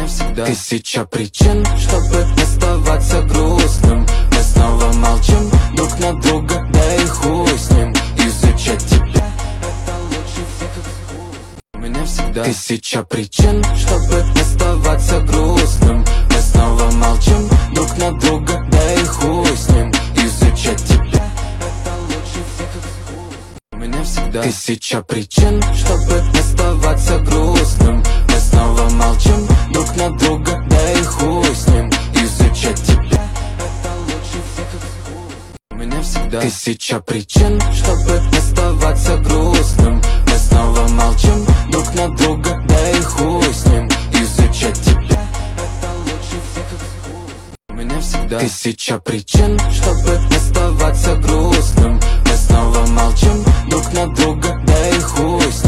меня всегда тысяча причин, чтобы оставаться грустным. Мы снова молчим друг на друга, да и хуй с ним. Изучать тебя — это лучше всех искусств. У меня всегда тысяча причин, чтобы оставаться грустным. Мы снова молчим друг на друга, да и хуй с ним. Изучать тебя — это лучше всех искусств. У меня всегда тысяча причин, чтобы оставаться грустным. Мы снова молчим друг на друга, да и хуй с ним. Изучать тебя — это лучше всех искусств. У меня всегда тысяча причин, чтобы оставаться грустным. Мы снова молчим друг на друга, да и хуй с ним. Изучать тебя — это лучше всех искусств. У меня всегда тысяча причин, чтобы оставаться грустным. Мы снова молчим друг на друга, да и хуй с ним.